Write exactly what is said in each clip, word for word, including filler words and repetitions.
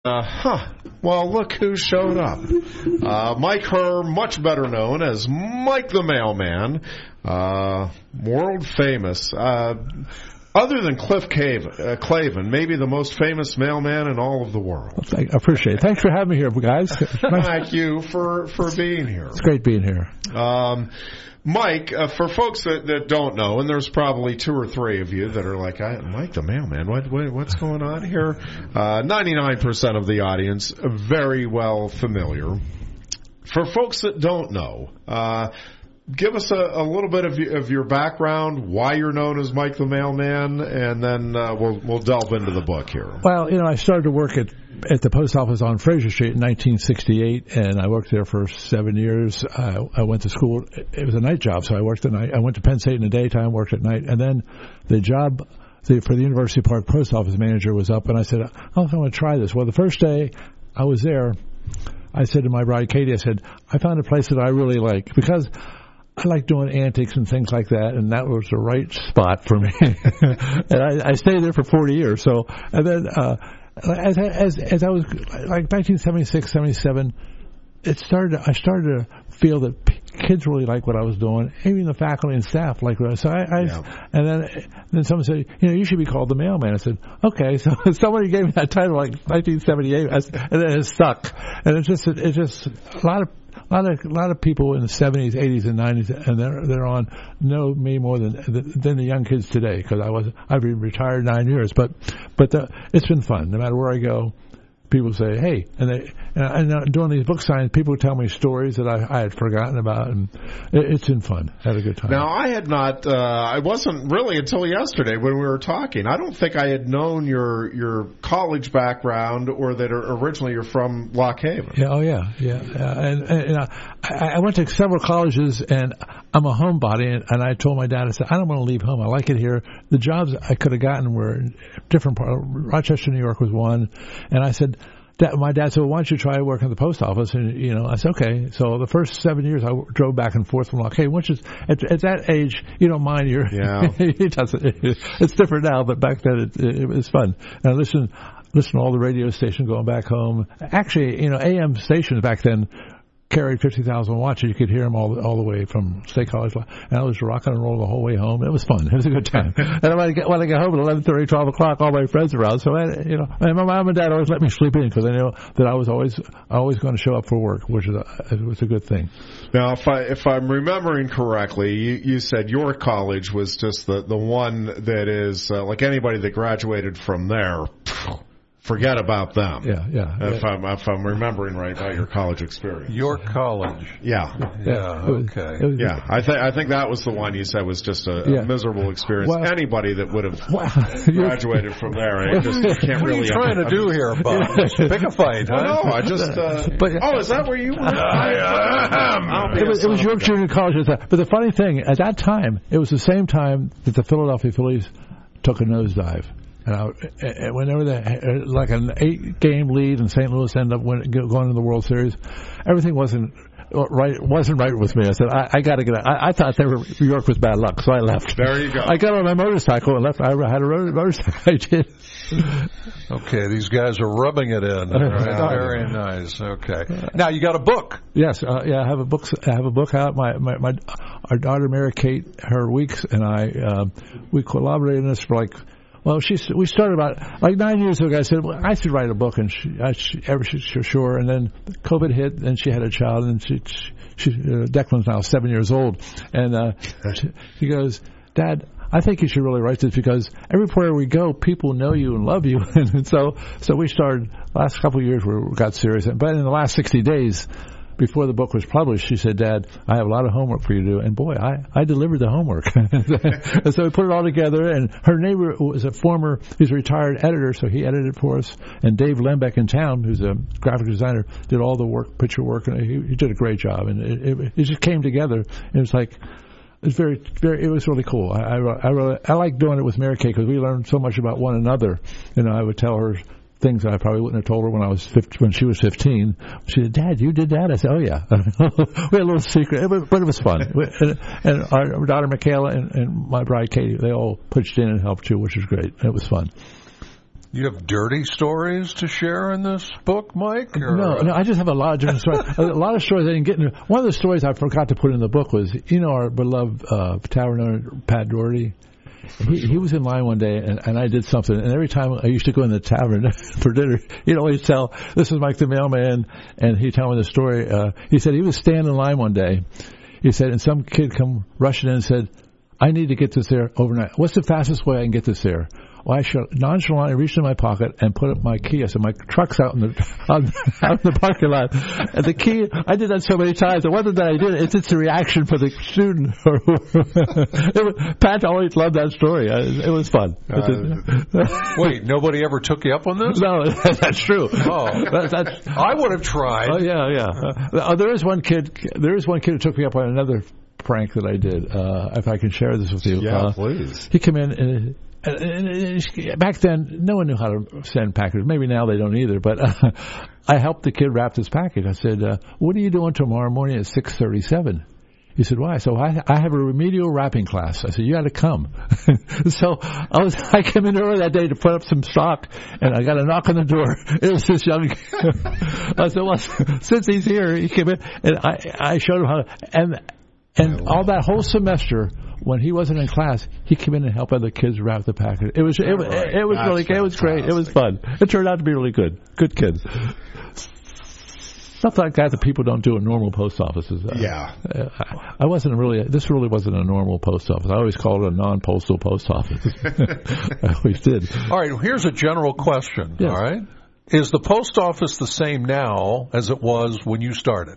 Uh, huh. Well, look who showed up. Uh, Mike Herr, much better known as Mike the Mailman, uh, world famous. Uh, other than Cliff Cave, uh, Clavin, maybe the most famous mailman in all of the world. I appreciate it. Thanks for having me here, guys. Thank you for, for being here. It's great being here. Um, Mike, uh, for folks that, that don't know, and there's probably two or three of you that are like, I, Mike the Mailman, what, what what's going on here? Uh, ninety-nine percent of the audience very well familiar. For folks that don't know, uh, give us a, a little bit of, of your background, why you're known as Mike the Mailman, and then uh, we'll we'll delve into the book here. Well, you know, I started to work at at the post office on Fraser Street in nineteen sixty-eight, and I worked there for seven years. I, I went to school. It was a night job, so I worked at night. I went to Penn State in the daytime, worked at night, and then the job the, for the University Park post office manager was up, and I said, oh, I want to try this. Well, the first day I was there, I said to my bride, Katie, I said, I found a place that I really like, because I like doing antics and things like that, and that was the right spot for me. And I, I stayed there for forty years. So, and then uh, as, as as I was like nineteen seventy-six, seventy-seven, it started. I started to feel that kids really like what I was doing. Even the faculty and staff like what I. So I, I yeah. and then then someone said, you know, you should be called the Mailman. I said, okay. So somebody gave me that title like nineteen seventy-eight, and then it stuck. And it's just it's just a lot of. A lot of a lot of people in the seventies, eighties, and nineties, and they're they're on know me more than than the young kids today, because I was I've been retired nine years, but but the, it's been fun. No matter where I go, people say, hey, and they and, and doing these book signings, people tell me stories that I, I had forgotten about, and it, it's been fun. Had a good time. Now, I had not, uh, I wasn't really until yesterday when we were talking. I don't think I had known your your college background, or that originally you're from Lock Haven. Yeah, oh yeah, yeah, uh, and, and, and I, I went to several colleges, and I'm a homebody, and, and I told my dad, I said, I don't want to leave home. I like it here. The jobs I could have gotten were different. Rochester, New York was one, and I said, Dad, my dad said, well, why don't you try working at the post office? And, you know, I said, okay. So the first seven years I drove back and forth from Lock Haven, which is, at, at that age, you don't mind your, yeah. it doesn't, it, it's different now, but back then it, it, it was fun. And I listened, listened to all the radio stations going back home. Actually, you know, A M stations back then carried fifty thousand watts. You could hear them all all the way from State College. And I was rocking and rolling the whole way home. It was fun. It was a good time. And when I get, when I get home at eleven thirty, twelve o'clock, all my friends are around. So, I, you know, and my mom and dad always let me sleep in, because they knew that I was always always going to show up for work, which is a, it was a good thing. Now, if, I, if I'm remembering correctly, you, you said your college was just the, the one that is, uh, like anybody that graduated from there, forget about them. Yeah, yeah. If yeah. I'm if I'm remembering right about your college experience. York College. Yeah. Yeah. Was, okay. Yeah, I think I think that was the one you said was just a, yeah. a miserable experience. Well, Anybody that would have well, graduated from there, I just can't what really. What are you trying to do here, Bob? Pick a fight, huh? Well, no, I just. Uh, but, oh, is that where you were? I, it was, it was York Junior College. But the funny thing, at that time, it was the same time that the Philadelphia Phillies took a nosedive. And I, whenever they like an eight-game lead and Saint Louis ended up win, going to the World Series, everything wasn't right. Wasn't right with me. I said, I, I got to get out. I, I thought they were, New York was bad luck, so I left. There you go. I got on my motorcycle and left. I had a motorcycle. I did. Okay, these guys are rubbing it in. Right? Very nice. Okay. Now you got a book. Yes. Uh, yeah, I have a book. I have a book out. My my, my our daughter Mary Kate, her Weeks, and I uh, we collaborated on this for like. Well, she we started about like nine years ago. I said, well, I should write a book, and she, I, she, she, she sure. And then COVID hit, and she had a child, and she, she uh, Declan's now seven years old, and uh, she, she goes, Dad, I think you should really write this, because everywhere we go, people know you and love you, and so so we started. Last couple of years, we got serious, but in the last sixty days. Before the book was published, she said, Dad, I have a lot of homework for you to do. And boy, I, I delivered the homework. And so we put it all together. And her neighbor was a former, he's a retired editor, so he edited it for us. And Dave Lembeck in town, who's a graphic designer, did all the work, picture work. And he, he did a great job. And it, it, it just came together. And it was like, it was very, very, it was really cool. I, I, I, really, I like doing it with Mary Kay, because we learned so much about one another. You know, I would tell her things that I probably wouldn't have told her when I was fifteen, when she was fifteen. She said, Dad, you did that? I said, oh, yeah. We had a little secret, but it was fun. and, and our daughter, Michaela, and, and my bride, Katie, they all pitched in and helped too, which was great. It was fun. You have dirty stories to share in this book, Mike? Or? No, no, I just have a lot of different stories. A lot of stories I didn't get into. One of the stories I forgot to put in the book was, you know, our beloved uh, tavern owner, Pat Doherty. He, he was in line one day, and, and I did something. And every time I used to go in the tavern for dinner, he'd always tell, "This is Mike the Mailman," and he'd tell me the story. Uh, he said he was standing in line one day. He said, and some kid come rushing in and said, "I need to get this there overnight. What's the fastest way I can get this there?" Well, I should nonchalantly reached in my pocket and put up my key. I said, "My truck's out in the out, out in the parking lot." And the key, I did that so many times. It wasn't that I did it; it's just a reaction for the student. it was, Pat always loved that story. It was fun. Uh, wait, nobody ever took you up on this? No, that's true. Oh, that, that's, I would have tried. Oh yeah, yeah. Uh, there is one kid. There is one kid who took me up on another prank that I did. Uh, if I can share this with you, yeah, uh, please. He came in and. And, and, and back then, no one knew how to send packages. Maybe now they don't either. But uh, I helped the kid wrap this package. I said, uh, "What are you doing tomorrow morning at six thirty-seven?" He said, "Why?" So I, I have a remedial wrapping class. I said, "You got to come." So I was. I came in early that day to put up some stock, and I got a knock on the door. It was this young. I said, "Well, since he's here, he came in," and I, I showed him how. To, and and all that whole semester. When he wasn't in class, he came in and helped other kids wrap the package. It was it, was, right. it was That's really fantastic. It was great. It was fun. It turned out to be really good. Good kids. Stuff like that that people don't do in normal post offices. Yeah. Uh, I, I wasn't really. This really wasn't a normal post office. I always called it a non-postal post office. I always did. All right. Here's a general question. Yes. All right. Is the post office the same now as it was when you started?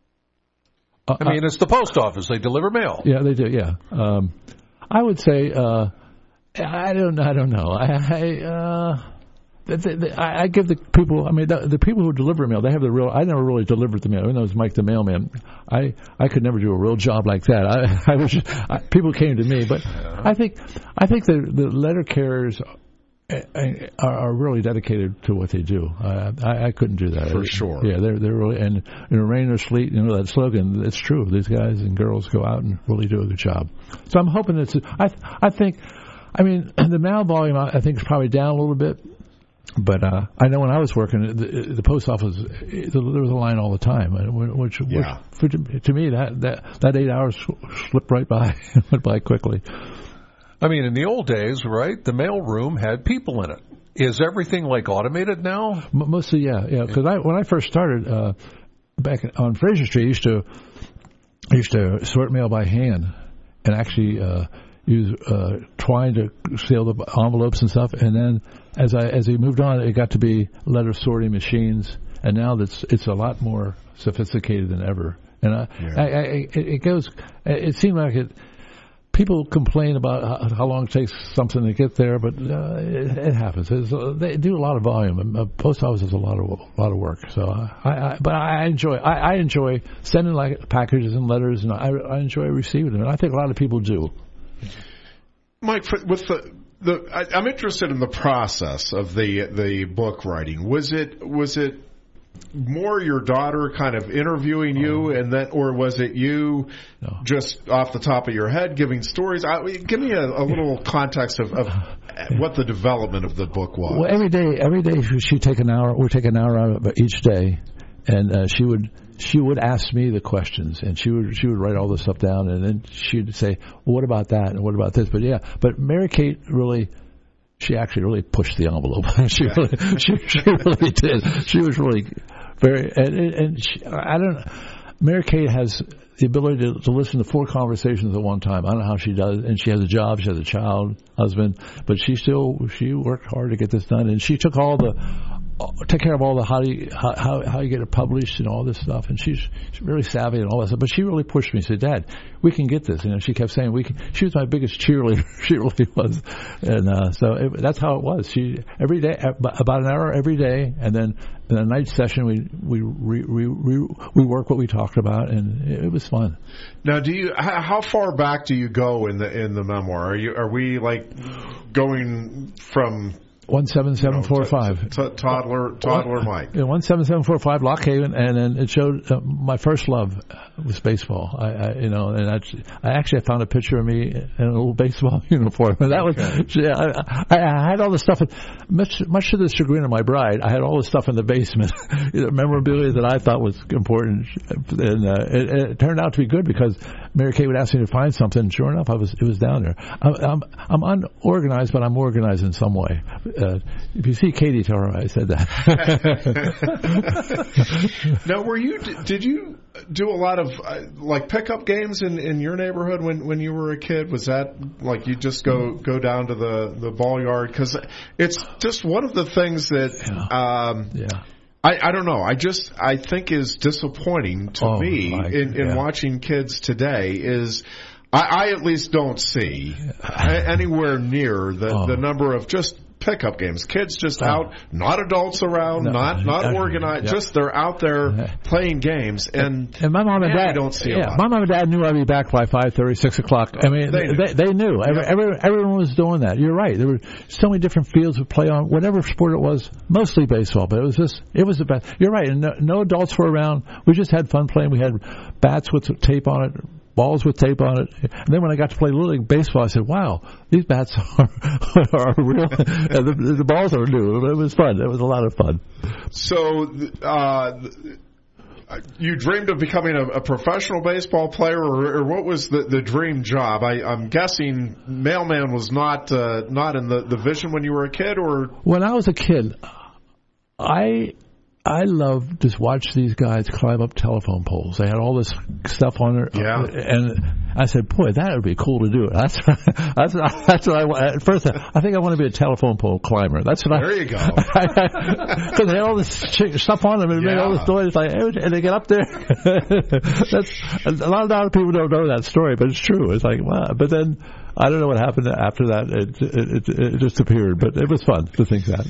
Uh, I mean, it's the post office. They deliver mail. Yeah, they do. Yeah, um, I would say uh, I don't. I don't know. I I, uh, the, the, the, I I give the people. I mean, the, the people who deliver mail. They have the real. I never really delivered the mail. Even though it was Mike the Mailman, I I could never do a real job like that. I, I was. Just, I, people came to me, but I think I think the the letter carriers. Are, are really dedicated to what they do. Uh, I, I couldn't do that for sure. Yeah, they're they're really and in rain or sleet, you know that slogan. It's true. These guys and girls go out and really do a good job. So I'm hoping it's. I I think, I mean, the mail volume I think is probably down a little bit, but uh, I know when I was working the, the post office, there was a line all the time, which, yeah. which for, to me that that that eight hours slipped right by, went by quickly. I mean, in the old days, right, the mail room had people in it. Is everything, like, automated now? M- mostly, yeah. yeah. Because I, when I first started uh, back on Fraser Street, I used to, I used to sort mail by hand and actually uh, use uh, twine to seal the envelopes and stuff. And then as I as we moved on, it got to be letter sorting machines. And now that's it's a lot more sophisticated than ever. And I, yeah. I, I, it, it goes, it seemed like it, people complain about how long it takes something to get there, but uh, it, it happens. Uh, they do a lot of volume. Uh, post office is a lot of a lot of work. So, I, I but I enjoy I, I enjoy sending like packages and letters, and I, I enjoy receiving them. And I think a lot of people do. Mike, with the the I, I'm interested in the process of the the book writing. Was it was it more your daughter kind of interviewing you, and then, or was it you no. just off the top of your head giving stories? I, give me a, a little context of, of what the development of the book was. Well, every day, every day she'd take an hour. We'd take an hour out of each day, and uh, she would she would ask me the questions, and she would she would write all this stuff down, and then she'd say, well, "What about that? And what about this?" But yeah, but Mary Kate really. She actually really pushed the envelope. she yeah. really, she, she really did. She was really very, and, and she, I don't. Mary Kate has the ability to, to listen to four conversations at one time. I don't know how she does, and she has a job. She has a child, husband, but she still she worked hard to get this done, and she took all the. Take care of all the how do you how how, how you get it published and all this stuff, and she's, she's really savvy and all that stuff. But she really pushed me. She said, "Dad, we can get this." You know, she kept saying, "We can." She was my biggest cheerleader. She really was, and uh, so it, that's how it was. She every day about an hour every day, and then in a night session we we we we, we work what we talked about, and it, it was fun. Now, do you how far back do you go in the in the memoir? Are you are we like going from one seven seven four five. T- t- toddler, toddler Mike. Yeah, one seven seven four five, Lock Haven, and then it showed uh, my first love was baseball. I, I you know, and I, I actually found a picture of me in a little baseball uniform, and that okay. was. Yeah, I, I had all the stuff. Much, much to the chagrin of my bride, I had all the stuff in the basement, you know, memorabilia that I thought was important, and uh, it, it turned out to be good because Mary Kay would ask me to find something. And sure enough, I was it was down there. I'm, I'm, I'm unorganized, but I'm organized in some way. Uh, if you see Katie, tell her I said that. Now, were you? Did you do a lot of uh, like pickup games in, in your neighborhood when, when you were a kid? Was that like you just go, go down to the, the ball yard? Because it's just one of the things that yeah. Um, yeah. I, I don't know. I just I think is disappointing to oh, me my, in, in yeah. watching kids today is. I, I at least don't see anywhere near the, oh. the number of just pickup games. Kids just oh. out, not adults around, no. not not uh, organized. Yeah. Just they're out there playing games, and and my mom and dad don't see yeah, a lot. My mom and dad knew I'd be back by five thirty, six o'clock. I mean, they knew. They, they knew. Every, Yeah. every, everyone was doing that. You're right. There were so many different fields to play on. Whatever sport it was, mostly baseball, but it was just it was the best. You're right. And no, no adults were around. We just had fun playing. We had bats with tape on it. Balls with tape on it. And then when I got to play Little League Baseball, I said, wow, these bats are, are real. And the, the balls are new. It was fun. It was a lot of fun. So uh, you dreamed of becoming a, a professional baseball player, or, or what was the, the dream job? I, I'm guessing mailman was not uh, not in the, the vision when you were a kid? Or When I was a kid, I... I love to watch these guys climb up telephone poles. They had all this stuff on there, yeah. and I said, "Boy, that would be cool to do." That's that's that's what I at first. I think I want to be a telephone pole climber. That's what there I. you go. Because they had all this stuff on them and yeah. made all this noise. Like, and they get up there. That's a lot of people don't know that story, but it's true. It's like, wow. But then I don't know what happened after that. It it, it, it just appeared, but it was fun to think that.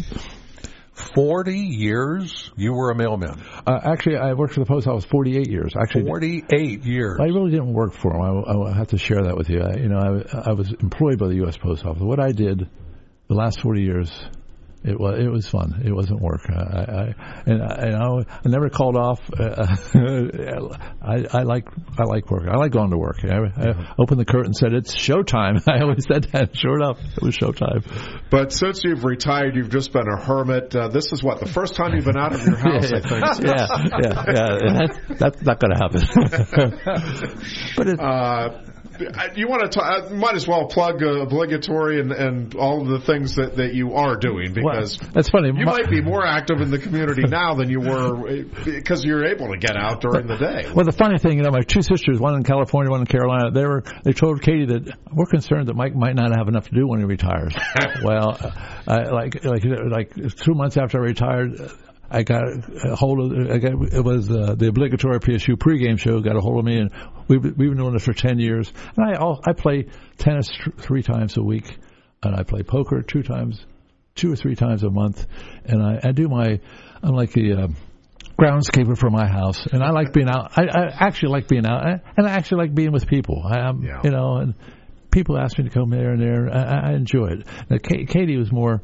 Forty years you were a mailman. Uh, actually, I worked for the post office forty-eight years. Actually, forty-eight years. I really didn't work for them. I, I have to share that with you. I, you know, I, I was employed by the U S Post Office. What I did the last forty years, it was it was fun. It wasn't work. I, I and, I, and I, I never called off. Uh, I, I like I like work. I like going to work. I, I opened the curtain and said it's showtime. I always said that. Sure enough, it was showtime. But since you've retired, you've just been a hermit. Uh, this is what the first time you've been out of your house. yeah, I think. Yeah, yeah, yeah. That, that's not going to happen. But it. Uh, You want to talk, might as well plug uh, obligatory and, and all of the things that, that you are doing, because well, that's funny. You My, might be more active in the community now than you were because you're able to get out during the day. Well, the funny thing, you know, my two sisters, one in California, one in Carolina, they were they told Katie that we're concerned that Mike might not have enough to do when he retires. Well, I, like like like two months after I retired, I got a hold of I got, it was uh, the obligatory P S U pregame show got a hold of me, and we've we've been doing this for ten years. And I I play tennis three times a week, and I play poker two times, two or three times a month, and I, I do my I'm like the uh, groundskeeper for my house, and I like being out. I, I actually like being out, and I actually like being with people. I am yeah. you know, and people ask me to come there and there. I, I enjoy it. Now, Katie was more.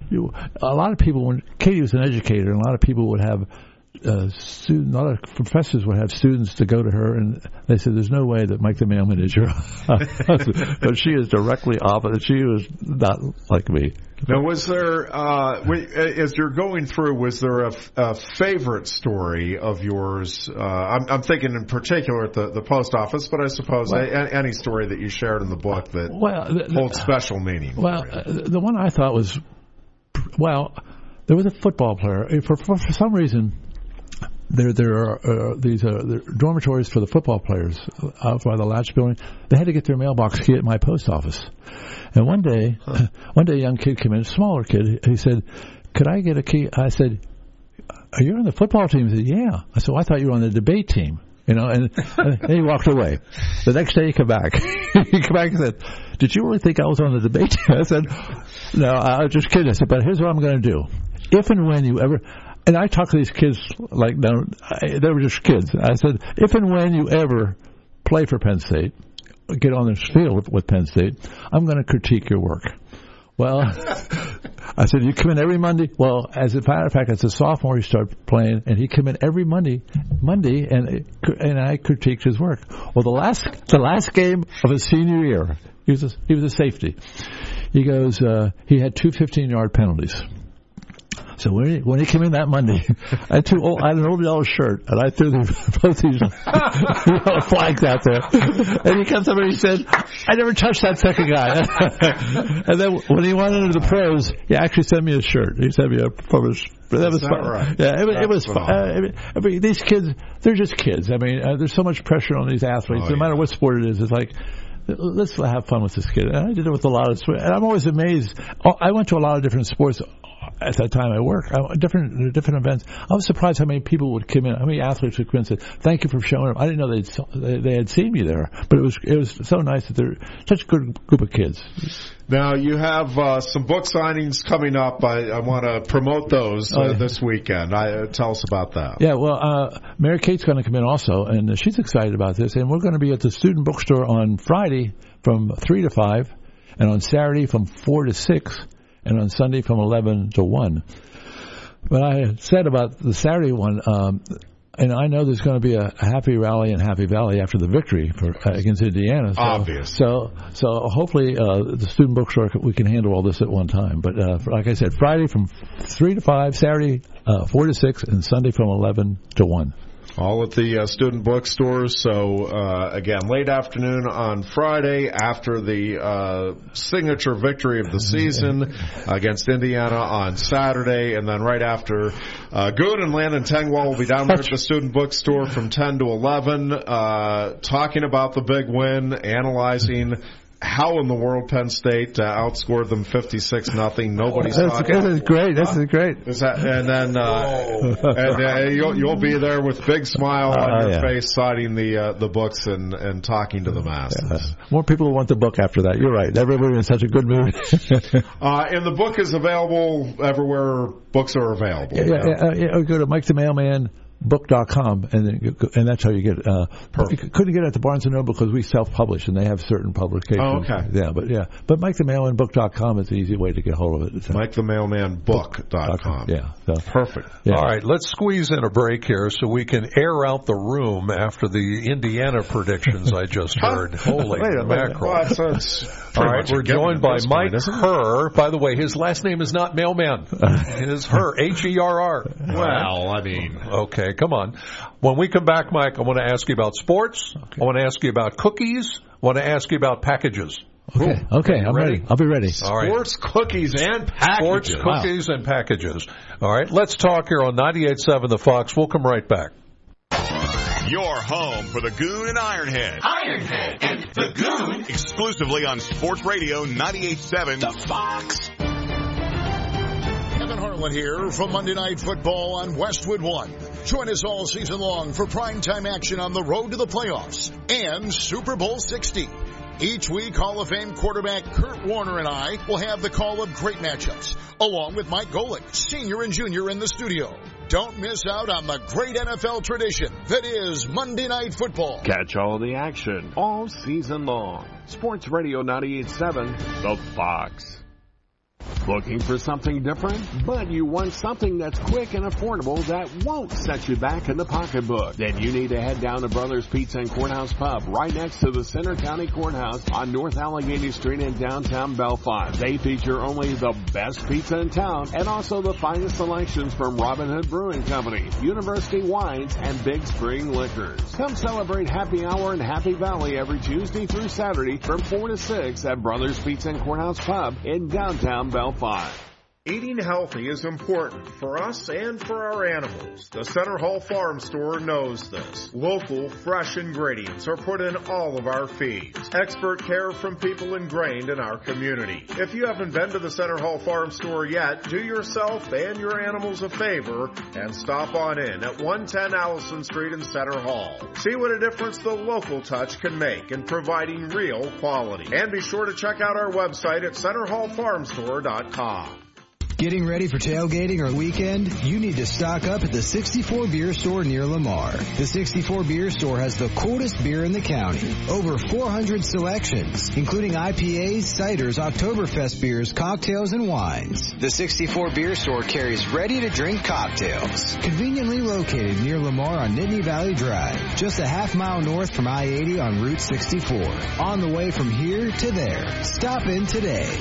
A lot of people, when Katie was an educator, and a lot of people would have uh, students, a lot of professors would have students to go to her, and they said, "There's no way that Mike the mailman is your husband." But she is directly opposite. She was not like me. Now, was there, uh, as you're going through, was there a, a favorite story of yours? Uh, I'm, I'm thinking in particular at the, the post office, but I suppose well, a, any story that you shared in the book that well, the, holds special meaning. Well, uh, the one I thought was. Well, there was a football player. For, for, for some reason, there there are uh, these uh, there are dormitories for the football players out by the Latch building. They had to get their mailbox key at my post office. And one day, huh. one day, a young kid came in, a smaller kid. He said, "Could I get a key?" I said, "Are you on the football team?" He said, "Yeah." I said, well, "I thought you were on the debate team." You know, and, and he walked away. The next day he came back. He came back and said, "Did you really think I was on the debate team?" I said, "No, I was just kidding." I said, "But here's what I'm going to do. If and when you ever," and I talk to these kids like, no, I, they were just kids. I said, "If and when you ever play for Penn State, get on this field with, with Penn State, I'm going to critique your work." Well, I said, you come in every Monday? Well, as a matter of fact, as a sophomore, he started playing, and he came in every Monday, Monday, and and I critiqued his work. Well, the last the last game of his senior year, he was a, he was a safety. He goes, uh, he had two fifteen-yard penalties. So when he, when he came in that Monday, I, had two old, I had an old yellow shirt, and I threw the, both these yellow flags out there. And he comes up and he said, I never touched that second guy. And then when he went into the pros, he actually sent me a shirt. He sent me a from his. That was fun. Right? Yeah, it, it was fun. Uh, I mean, these kids, they're just kids. I mean, uh, there's so much pressure on these athletes. Oh, no yeah. matter what sport it is, it's like, let's have fun with this kid. And I did it with a lot of sports. And I'm always amazed. I went to a lot of different sports at that time I worked, I, different different events. I was surprised how many people would come in, how many athletes would come in and say, "Thank you for showing up." I didn't know they'd they, they had seen me there, but it was it was so nice that they're such a good group of kids. Now you have uh, some book signings coming up. I, I want to promote those uh, oh, yeah. this weekend. I, uh, tell us about that. Yeah, well, uh, Mary Kate's going to come in also, and uh, she's excited about this. And we're going to be at the student bookstore on Friday from three to five, and on Saturday from four to six. And on Sunday from eleven to one. But I had said about the Saturday one, um, and I know there's going to be a, a happy rally in Happy Valley after the victory for uh, against Indiana. So, Obvious. So, so hopefully uh, the student bookstore, we can handle all this at one time. But uh, like I said, Friday from three to five, Saturday uh, four to six, and Sunday from eleven to one. All at the uh, student bookstores. So, uh, again, late afternoon on Friday after the uh, signature victory of the season against Indiana on Saturday. And then right after, uh, Goon and Landon Tengwall will be down there at the student bookstore from ten to eleven, uh, talking about the big win, analyzing how in the world Penn State uh, outscored them fifty-six nothing. Nobody's That's, talking. This is great. This is great. Is that, and then uh, and, uh, you'll, you'll be there with big smile on uh, your yeah. face, signing the uh, the books and, and talking to the masses. Yeah. More people will want the book after that. You're right. Everybody in such a good mood. uh, and the book is available everywhere books are available. Yeah, yeah, yeah, yeah. Go to Mike the Mailman. book dot com, and then, and that's how you get it. Uh, you couldn't get it at the Barnes and Noble because we self-publish, and they have certain publications. Oh, okay. Yeah, but yeah, but Mike the Mailman book dot com is an easy way to get hold of it. Mike the Mailman book dot com. Yeah, so. Perfect. Yeah. All right, let's squeeze in a break here so we can air out the room after the Indiana predictions I just heard. Holy wait, mackerel! Wait, well, that's, that's All right, we're joined by Mike point, Herr. By the way, his last name is not Mailman. It is Herr, H E R R. Well, I mean, okay, come on. When we come back, Mike, I want to ask you about sports. Okay. I want to ask you about cookies. I want to ask you about packages. Okay, Ooh. okay, I'm ready? ready. I'll be ready. All right. Sports, cookies, and packages. Sports, cookies, wow. and packages. All right, let's talk here on ninety-eight point seven The Fox. We'll come right back. Your home for the Goon and Ironhead. Ironhead and the Goon. Exclusively on Sports Radio ninety-eight point seven The Fox. Kevin Harlan here from Monday Night Football on Westwood One. Join us all season long for primetime action on the road to the playoffs and Super Bowl sixty. Each week, Hall of Fame quarterback Kurt Warner and I will have the call of great matchups, along with Mike Golick, senior and junior in the studio. Don't miss out on the great N F L tradition that is Monday Night Football. Catch all the action all season long. Sports Radio ninety-eight point seven, The Fox. Looking for something different? But you want something that's quick and affordable that won't set you back in the pocketbook. Then you need to head down to Brothers Pizza and Courthouse Pub right next to the Center County Courthouse on North Allegheny Street in downtown Belfont. They feature only the best pizza in town and also the finest selections from Robin Hood Brewing Company, University Wines, and Big Spring Liquors. Come celebrate Happy Hour in Happy Valley every Tuesday through Saturday from four to six at Brothers Pizza and Courthouse Pub in downtown Belfont. Eating healthy is important for us and for our animals. The Center Hall Farm Store knows this. Local, fresh ingredients are put in all of our feeds. Expert care from people ingrained in our community. If you haven't been to the Center Hall Farm Store yet, do yourself and your animals a favor and stop on in at one ten Allison Street in Center Hall. See what a difference the local touch can make in providing real quality. And be sure to check out our website at center hall farm store dot com. Getting ready for tailgating or weekend? You need to stock up at the sixty-four Beer Store near Lamar. The sixty-four Beer Store has the coolest beer in the county. Over four hundred selections, including I P As, ciders, Oktoberfest beers, cocktails, and wines. The sixty-four Beer Store carries ready-to-drink cocktails. Conveniently located near Lamar on Nittany Valley Drive, just a half mile north from I eighty on Route sixty-four. On the way from here to there. Stop in today.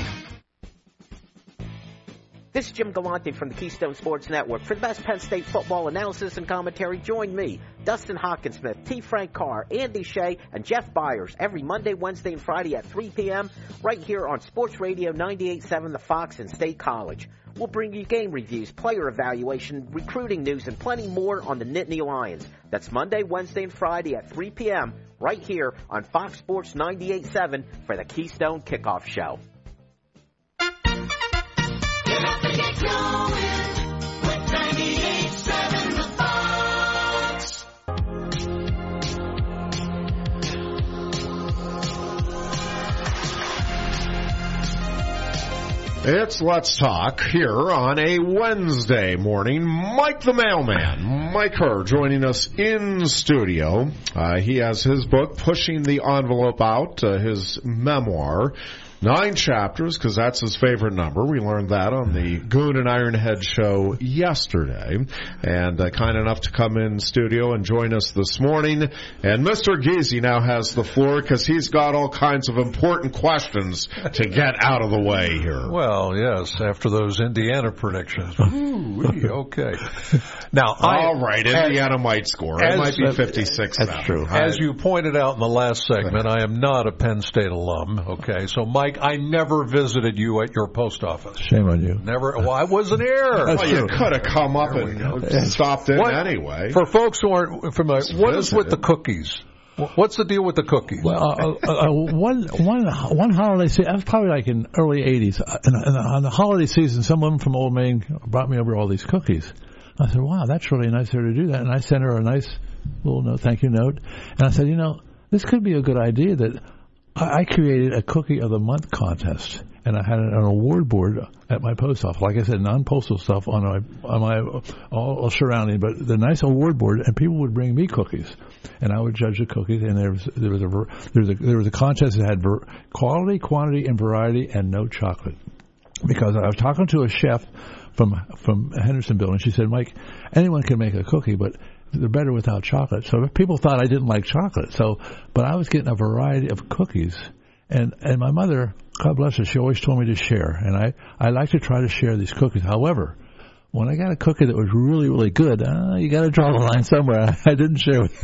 This is Jim Galante from the Keystone Sports Network. For the best Penn State football analysis and commentary, join me, Dustin Hawkinsmith, T. Frank Carr, Andy Shea, and Jeff Byers every Monday, Wednesday, and Friday at three p.m. right here on Sports Radio ninety-eight point seven The Fox and State College. We'll bring you game reviews, player evaluation, recruiting news, and plenty more on the Nittany Lions. That's Monday, Wednesday, and Friday at three p.m. right here on Fox Sports ninety-eight point seven for the Keystone Kickoff Show. Get up and get going with ninety-eight point seven The Fox. It's Let's Talk here on a Wednesday morning. Mike the Mailman, Mike Herr, joining us in studio. Uh, he has his book, Pushing the Envelope Out, uh, his memoir. Nine chapters, because that's his favorite number. We learned that on the Goon and Ironhead show yesterday. And uh, kind enough to come in studio and join us this morning. And Mister Giese now has the floor because he's got all kinds of important questions to get out of the way here. Well, yes, after those Indiana predictions. Ooh, okay. Now, all I, right, Indiana as, might score. It might be fifty-six That's now. true. As you pointed out in the last segment, I am not a Penn State alum. Okay, so Mike, I never visited you at your post office. Shame on you. Never. Well, I wasn't here. Well, you could have come up and stopped in what, anyway. For folks who aren't familiar, what is with the cookies? What's the deal with the cookies? Well, uh, uh, uh, one one one holiday season, that was probably like in early eighties. Uh, and, and on the holiday season, someone from Old Main brought me over all these cookies. I said, wow, that's really nice of her to do that. And I sent her a nice little note, thank you note. And I said, you know, this could be a good idea that I created a Cookie of the Month contest, and I had an award board at my post office. Like I said, non-postal stuff on my on my all, all surrounding, but the nice award board, and people would bring me cookies, and I would judge the cookies. And there was there was a there was a there was a contest that had ver- quality, quantity, and variety, and no chocolate. Because I was talking to a chef from from Hendersonville, and she said, "Mike, anyone can make a cookie, but they're better without chocolate." So people thought I didn't like chocolate. So, but I was getting a variety of cookies, and and my mother, God bless her, she always told me to share, and I I like to try to share these cookies. However, when I got a cookie that was really really good, uh, you got to draw the line somewhere. I didn't share with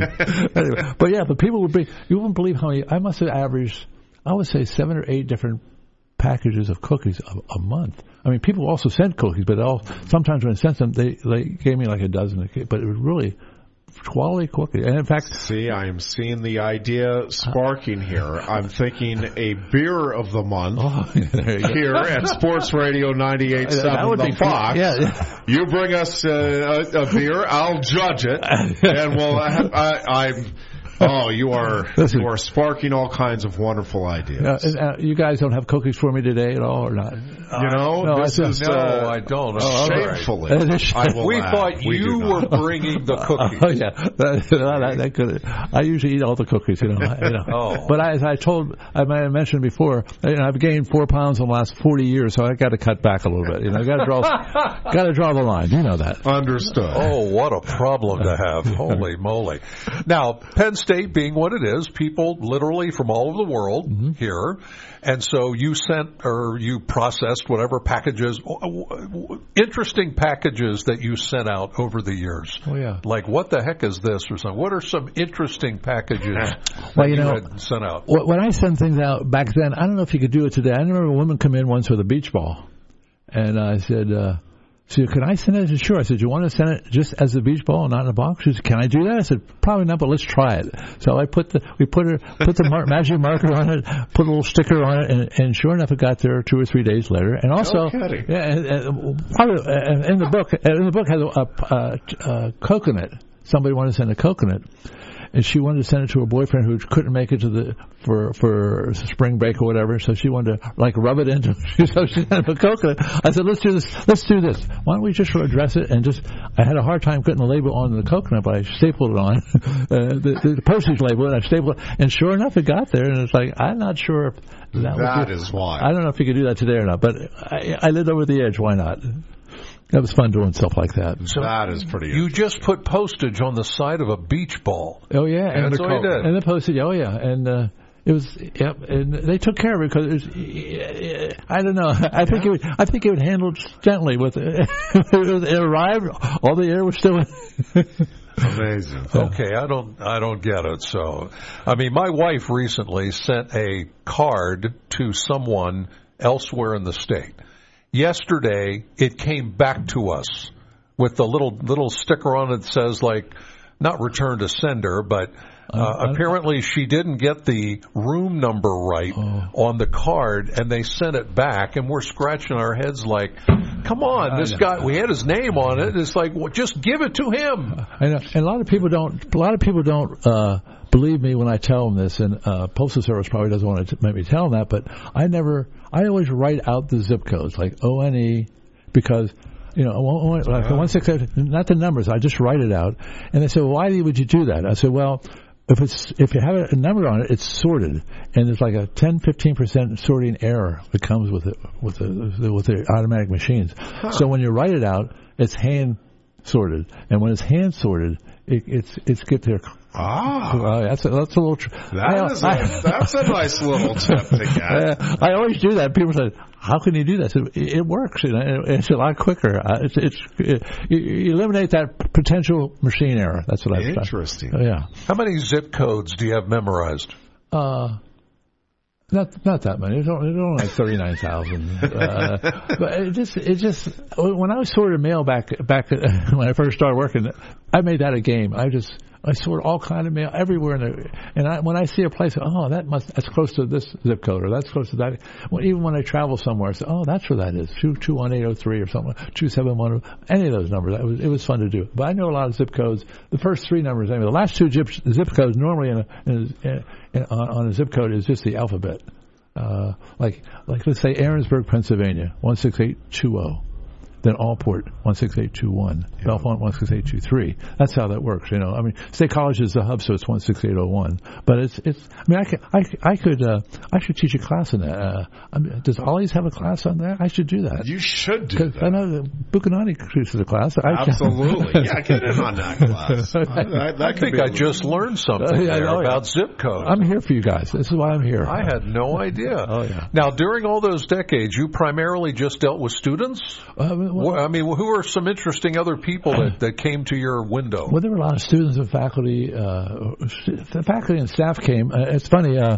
anyway. But yeah, but people would bring. You wouldn't believe how many. I must have averaged, I would say, seven or eight different packages of cookies a, a month. I mean, people also sent cookies, but all sometimes when I sent them, they they gave me like a dozen. But it was really quality cookies. And in fact, see, I am seeing the idea sparking here. I'm thinking a beer of the month oh, here at Sports Radio ninety-eight point seven The Fox. Yeah, yeah. You bring us uh, a, a beer, I'll judge it, and we'll. Uh, I, I'm. Oh, you are Listen, you are sparking all kinds of wonderful ideas. Uh, uh, you guys don't have cookies for me today at all, or not? You know, uh, no, this I, is no, uh, I don't. Oh, shamefully, right. I will we laugh. thought we you were bringing the cookies. Oh yeah, that, that, that could. I usually eat all the cookies, you know. you know. Oh. But I, as I told, I might have mentioned before, you know, I've gained four pounds in the last forty years, so I got to cut back a little bit. You know, got to draw, got to draw the line. You know that. Understood. Oh, what a problem to have! Holy moly! Now, Penn State being what it is, people literally from all over the world mm-hmm. here, and so you sent or you processed whatever packages, interesting packages that you sent out over the years. Oh yeah, like what the heck is this or something? What are some interesting packages well, that you, you know, had sent out? When I sent things out back then, I don't know if you could do it today. I remember a woman come in once with a beach ball, and I said, uh, she said, can I send it? I said, sure. I said, you want to send it just as a beach ball, not in a box? She said, can I do that? I said, probably not, but let's try it. So I put the, we put her, put the mar- magic marker on it, put a little sticker on it, and, and sure enough, it got there two or three days later. And also, okay. yeah, and, and, probably, and in the book, in the book has a, a, a, a coconut. Somebody wanted to send a coconut. and she wanted to send it to her boyfriend who couldn't make it to the for for spring break or whatever. So she wanted to like rub it into. So she sent him a coconut. I said, let's do this. Let's do this. Why don't we just address it and just? I had a hard time putting the label on the coconut, but I stapled it on uh, the, the postage label, and I stapled it. And sure enough, it got there. And it's like I'm not sure if that, that was is why. I don't know if you could do that today or not, but I, I lived over the edge. Why not? That was fun doing stuff like that. So that is pretty. You just put postage on the side of a beach ball. Oh yeah, and, and that's all you did. And the postage. Oh yeah, and uh, it was. Yep, and they took care of it because it was, I don't know. I think yeah. it. Would, I think it would handle gently with it. It arrived. All the air was still in. Amazing. Okay, I don't. I don't get it. So, I mean, my wife recently sent a card to someone elsewhere in the state. Yesterday, it came back to us with the little little sticker on it that says, like, not return to sender, but uh, uh, apparently she didn't get the room number right oh. on the card, and they sent it back, and we're scratching our heads like, come on, this guy, we had his name on it. It's like, well, just give it to him. I know. And a lot of people don't, a lot of people don't, uh, believe me when I tell them this, and uh, Postal Service probably doesn't want to make me tell them that, but I never, I always write out the zip codes, like O N E, because, you know, like the one six eight, not the numbers, I just write it out. And they said, well, why would you do that? I said, well, if it's if you have a number on it, it's sorted, and there's like a ten, fifteen percent sorting error that comes with it, with the with the automatic machines. Huh. So when you write it out, it's hand sorted, and when it's hand sorted, it, it's it's get there. Ah, uh, that's a, that's a little. Tr- that I, is a, I, that's a nice little tip to get. Uh, I always do that. People say, "How can you do that?" I said, it, it works. You know, it's a lot quicker. Uh, it's it's it, you, you eliminate that potential machine error. That's what I've Interesting. Uh, yeah. How many zip codes do you have memorized? Uh. Not not that many. It's only, it's only like thirty nine thousand. Uh, but it just it just when I was sorting mail back back when I first started working, I made that a game. I just I sort all kind of mail everywhere, in the, and I, when I see a place, oh, that must that's close to this zip code, or that's close to that. Well, even when I travel somewhere, I say, oh, that's where that is, two two one eight zero three or something, two seven one. Any of those numbers, it was it was fun to do. But I know a lot of zip codes. The first three numbers, anyway. The last two zip, zip codes normally in a, in a, in, on, on a zip code is just the alphabet. Uh, like like let's say Aaronsburg, Pennsylvania, one six eight two zero. Then Allport, one six eight two one. Yeah. Belmont, one six eight two three. That's how that works, you know. I mean, State College is the hub, so it's one six eight zero one. But it's, it's, I mean, I could, I, I could, uh, I should teach a class in that. Uh, I mean, does Ollie's have a class on that? I should do that. You should do that. I know that Buchanani teaches a class. I Absolutely. Yeah, get in on that class. I, that, that I think I just learned something uh, yeah, there oh, about yeah. zip codes. I'm here for you guys. This is why I'm here. I had no idea. Oh, yeah. Now, during all those decades, you primarily just dealt with students? Uh, well, I mean, who are some interesting other people that, that came to your window? Well, there were a lot of students and faculty. Uh, the faculty and staff came. Uh, it's funny. Uh,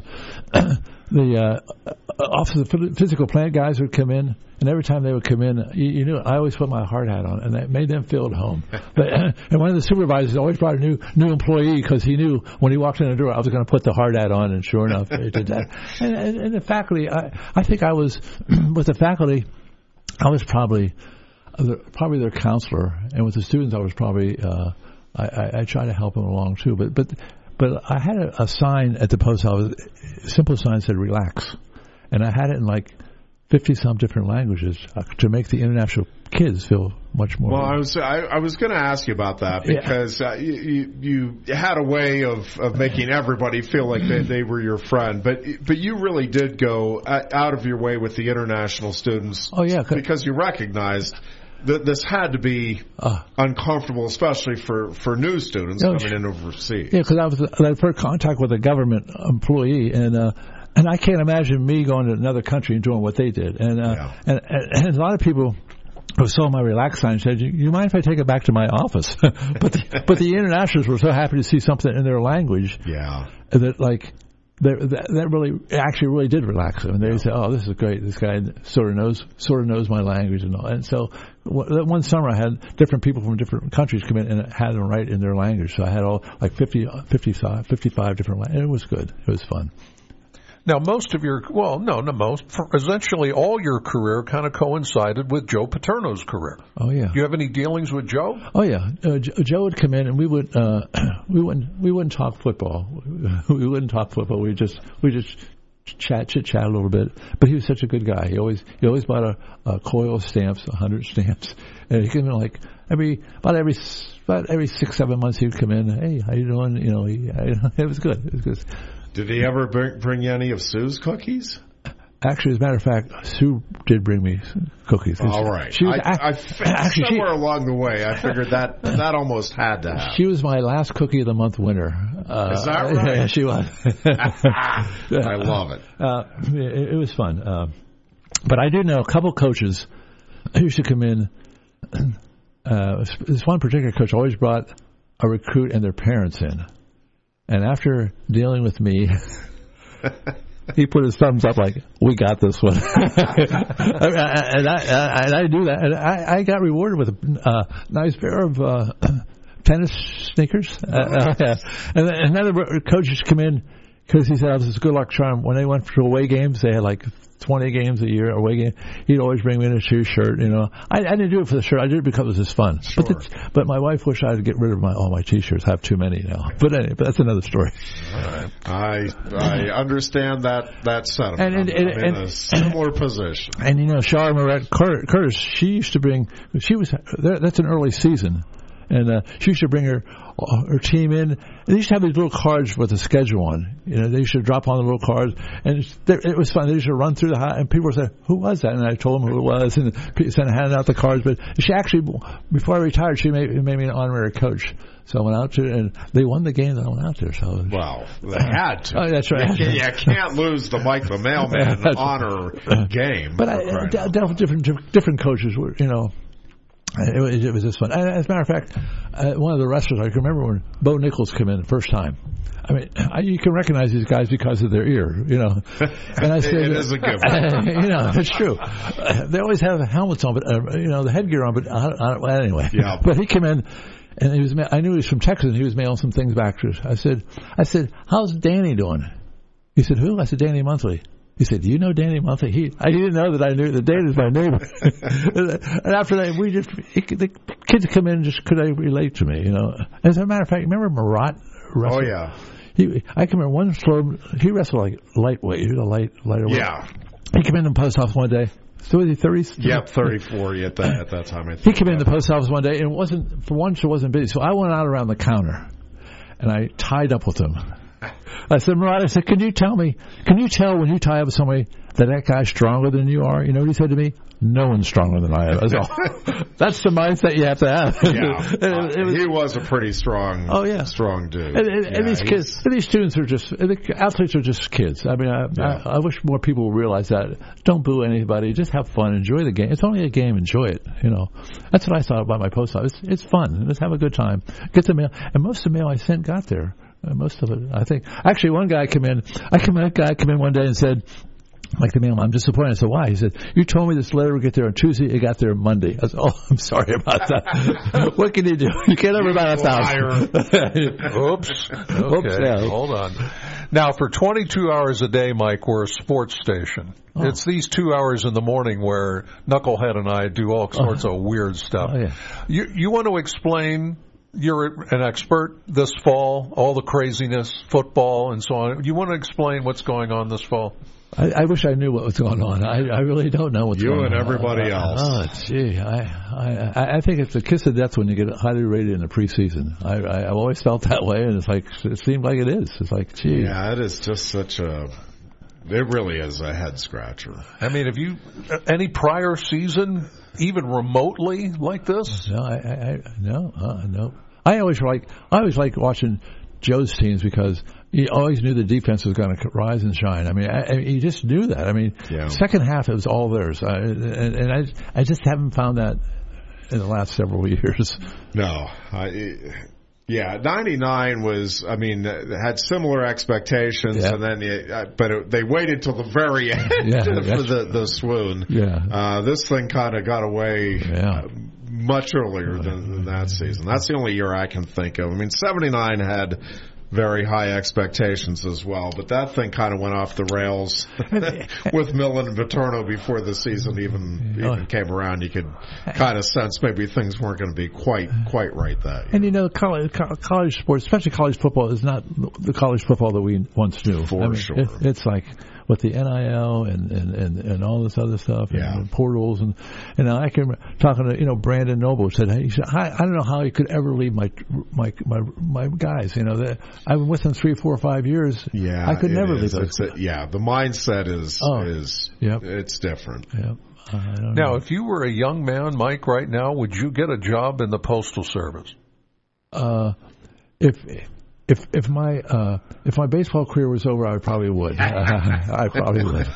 the uh, Office of Physical Plant guys would come in, and every time they would come in, you, you knew I always put my hard hat on, and that made them feel at home. But, uh, and one of the supervisors always brought a new new employee because he knew when he walked in the door, I was going to put the hard hat on, and sure enough, it did that. And, and, and the faculty, I, I think I was with the faculty, I was probably. Probably their counselor, and with the students, I was probably uh, I, I, I try to help them along too. But but but I had a, a sign at the post office, a simple sign said "relax," and I had it in like fifty some different languages uh, to make the international kids feel much more. Well, I was I, I was going to ask you about that because yeah. uh, you, you you had a way of, of making everybody feel like they, they were your friend, but but you really did go out of your way with the international students. Oh yeah, because you recognized. That this had to be uh, uncomfortable, especially for, for new students no, coming in overseas. Yeah, because I was I had first contact with a government employee, and uh, and I can't imagine me going to another country and doing what they did. And uh, yeah. and, and, and a lot of people who saw my relax sign said, "You, you mind if I take it back to my office?" but the, but the internationals were so happy to see something in their language. Yeah, that like. That, that really actually really did relax them, and they yeah. say, "Oh, this is great. This guy sort of knows sort of knows my language and all." And so, w- one summer I had different people from different countries come in and had them write in their language. So I had all like fifty, fifty-five, fifty-five different languages. It was good. It was fun. Now, most of your, well, no, not most, for essentially all your career kind of coincided with Joe Paterno's career. Oh, yeah. Do you have any dealings with Joe? Oh, yeah. Uh, Joe would come in, and we would uh, we wouldn't we wouldn't talk football. We wouldn't talk football. We just we just chat chit chat a little bit. But he was such a good guy. He always he always bought a, a coil of stamps, a hundred stamps, and he came in like every about every about every six seven months. He'd come in. Hey, how you doing? You know, he, I, it was good. It was good. Did he ever bring, bring you any of Sue's cookies? Actually, as a matter of fact, Sue did bring me cookies. All right. She was, I, I, I actually, somewhere she, along the way, I figured that that almost had to happen. She was my last cookie of the month winner. Uh, Is that right? Yeah, she was. I love it. Uh, it. It was fun. Uh, but I do know a couple coaches who used to come in. Uh, this one particular coach always brought a recruit and their parents in. And after dealing with me, he put his thumbs up like, we got this one. and, I, and I do that. And I, I got rewarded with a uh, nice pair of uh, tennis sneakers. Uh, uh, yeah. And another coach used to come in because he said it was a good luck charm. When they went to away games, they had like twenty games a year away game. He'd always bring me in a shoe shirt. You know, I, I didn't do it for the shirt. I did it because it was just fun. Sure. But the, but my wife wished I'd get rid of my all my T-shirts. I have too many now. But anyway, but that's another story. All right. I I understand that that sentiment. And, and, and, I'm in and, a similar position. And you know, Shara Moret Curtis, she used to bring. She was that's an early season. And uh, she used to bring her her team in. And they used to have these little cards with a schedule on. You know, they used to drop on the little cards, and it was fun. They used to run through the house, and people would say, "Who was that?" And I told them who it was, and sent handing out the cards. But she actually, before I retired, she made, made me an honorary coach. So I went out to, and they won the game that I went out there. So wow, they had to. Oh, that's right. You can't, you can't lose the Mike the Mailman honor game. But I, I dealt with different different coaches. Were you know. It was, it was just fun. As a matter of fact, uh, one of the wrestlers, I can remember when Bo Nichols came in the first time. I mean, I, you can recognize these guys because of their ear, you know. And I said, it is a good one. You know, it's true. Uh, they always have helmets on, but uh, you know, the headgear on. But I, I, well, anyway, yeah. But he came in, and he was. I knew he was from Texas, and he was mailing some things back to us. I said, I said, how's Danny doing? He said, who? I said, Danny Monthly. He said, "Do you know Danny Monthly?" He, I didn't know that I knew that Danny was my neighbor. And after that, we just he, the kids come in and just could relate to me, you know. As a matter of fact, remember Marat wrestled? Oh yeah. He, I can remember one slow. He wrestled like lightweight. He was a light, lighter weight. Yeah. He came in the post office one day. So was he thirties? Yep, thirty-four at that at that time. I think. He came in the post office one day, and it wasn't for once. It wasn't busy. So I went out around the counter, and I tied up with him. I said, Marat, I said, can you tell me, can you tell when you tie up with somebody that that guy's stronger than you are? You know what he said to me? No one's stronger than I am. That's all. That's the mindset you have to have. Yeah. it, it was, he was a pretty strong, oh, yeah. strong dude. And, and, yeah, and these he's... kids, and these students are just, the athletes are just kids. I mean, I, yeah. I, I wish more people would realize that. Don't boo anybody. Just have fun. Enjoy the game. It's only a game. Enjoy it. You know, that's what I thought about my post office. It's, it's fun. Let's have a good time. Get the mail. And most of the mail I sent got there. Uh, most of it, I think. Actually, one guy came in. I came. That guy came in one day and said, "Like the mailman, I'm disappointed." I said, "Why?" He said, "You told me this letter would get there on Tuesday. It got there Monday." I said, "Oh, I'm sorry about that. What can you do? You can't ever buy a thousand." Oops. Okay. Oops, yeah. Hold on. Now, for twenty-two hours a day, Mike, we're a sports station. Oh. It's these two hours in the morning where Knucklehead and I do all sorts oh. of weird stuff. Oh, yeah. You you want to explain? You're an expert this fall, all the craziness, football, and so on. You want to explain what's going on this fall? I, I wish I knew what was going on. I, I really don't know what's you going on. You and everybody uh, else. Oh, gee. I, I, I think it's a kiss of death when you get highly rated in the preseason. I, I, I've always felt that way, and it's like it seemed like it is. It's like, gee. Yeah, it is just such a... It really is a head scratcher. I mean, have you... Any prior season... Even remotely like this? No, I, I, no, uh, no. I always like I always like watching Joe's teams because he always knew the defense was going to rise and shine. I mean, I, I, he just knew that. I mean, yeah. Second half it was all theirs, I, and, and I I just haven't found that in the last several years. No, I. Yeah, ninety-nine was, I mean, had similar expectations, yeah. and then, uh, but it, they waited till the very end yeah, for the, the swoon. Yeah. Uh, this thing kind of got away yeah. uh, much earlier than, than that season. That's the only year I can think of. I mean, seventy-nine had very high expectations as well. But that thing kind of went off the rails with Millen and Viterno before the season even even came around. You could kind of sense maybe things weren't going to be quite quite right that year. And you know, college, college sports, especially college football, is not the college football that we once knew. For I mean, sure. It, it's like with the N I L and, and, and, and all this other stuff, and, Yeah. and portals, and and I can remember talking to you know Brandon Noble said, hey, he said, I, I don't know how he could ever leave my my my, my guys. You know, that I've been with them three, four, five years. Yeah, I could it never is. leave It's those. a, yeah, the mindset is Oh, is yep. it's different. Yep. I don't Now, know. if you were a young man, Mike, right now, would you get a job in the Postal Service? Uh, if if if my uh, if my baseball career was over, I probably would. I probably would.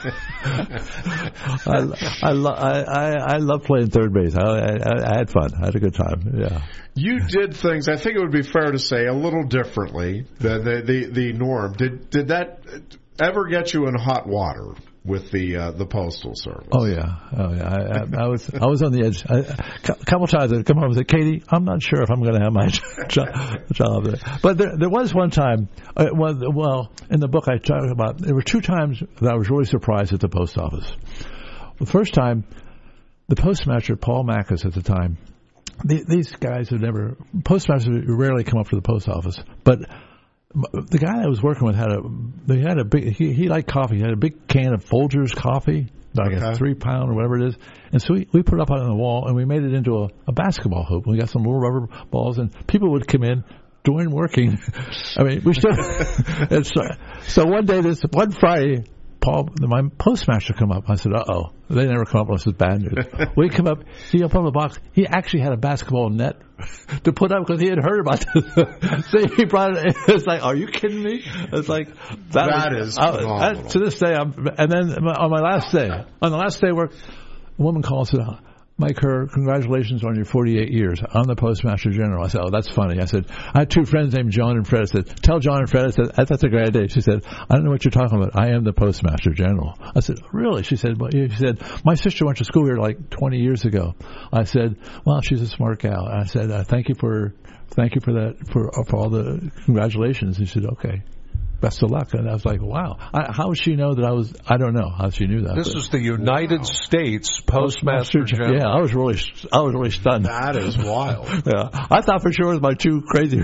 I I, lo- I I I love playing third base. I, I I had fun. I had a good time. Yeah. You did things, I think it would be fair to say, a little differently than the the, the norm. Did did that ever get you in hot water with the uh, the Postal Service? Oh yeah, oh yeah. I, I, I was I was on the edge. I, a couple times I'd come home and say, "Katie, I'm not sure if I'm going to have my job, job there." But there, there was one time. Uh, well, well, in the book I talked about. There were two times that I was really surprised at the post office. The first time, the postmaster Paul Mackus at the time. The, these guys had never postmasters rarely come up to the post office, but. The guy I was working with had a they had a big he, he liked coffee. He had a big can of Folgers coffee, like Okay. a three pound or whatever it is. And so we, we put it up on the wall and we made it into a, a basketball hoop. We got some little rubber balls and people would come in during working. I mean, we still. it's, uh, so one day, this one Friday, Paul, my postmaster come up. I said, "Uh oh, they never come up unless it's bad news." We come up. He opened the box. He actually had a basketball net to put up because he had heard about this. So he brought it. It's like, are you kidding me? It's like that, That was, is I, phenomenal. I, to this day, I'm. And then on my last day, on the last day of work, a woman called and said, "Mike Kerr, congratulations on your forty-eight years. I'm the Postmaster General." I said, "Oh, that's funny." I said, "I had two friends named John and Fred." I said, "Tell John and Fred." I said, "That's a great idea." She said, "I don't know what you're talking about. I am the Postmaster General." I said, "Really?" She said, well, she said, "My sister went to school here like twenty years ago." I said, "Well, she's a smart gal." I said, uh, "Thank you for, thank you for that, for, for all the congratulations." He said, "Okay. Best of luck." And I was like, wow. I, how would she know that I was, I don't know how she knew that. This but- is the United States Postmaster General. Yeah, I was really, I was really stunned. That is wild. Yeah, I thought for sure it was my two crazy.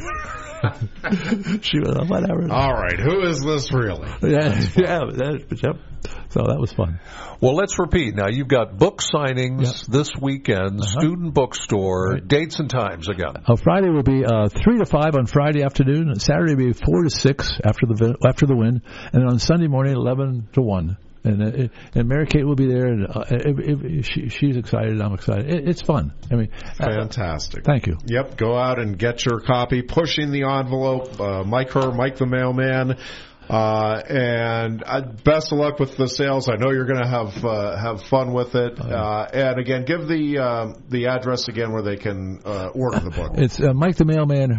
She was uh, whatever. All right, who is this really? Yeah, yeah, that, yep. So that was fun. Well, let's repeat. Now, you've got book signings Yep. this weekend, Uh-huh. student bookstore, dates and times again. Uh, Friday will be uh, three to five on Friday afternoon. And Saturday will be four to six after the vi- after the win, and then on Sunday morning eleven to one. And uh, it, and Mary Kate will be there, and uh, it, it, she, she's excited. I'm excited. It, it's fun. I mean, uh, Fantastic. thank you. Yep, go out and get your copy. Pushing the Envelope, uh, Mike Kerr, Mike the Mailman. Uh, and uh, best of luck with the sales. I know you're going to have uh, have fun with it. Uh, and again, give the uh, the address again where they can uh, order the book. It's uh, Mike the Mailman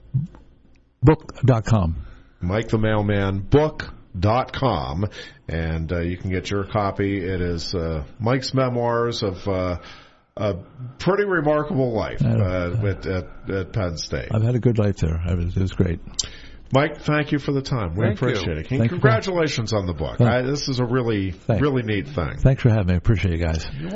book dot com. Mike the Mailman book dot com, and uh, you can get your copy. It is uh, Mike's memoirs of uh, a pretty remarkable life uh, at, at, at Penn State. I've had a good life there. I was, it was great. Mike, thank you for the time. We Thank you. appreciate it. Thank you. Congratulations on the book. Thank- I, this is a really, Thanks. really neat thing. Thanks for having me. Appreciate you guys.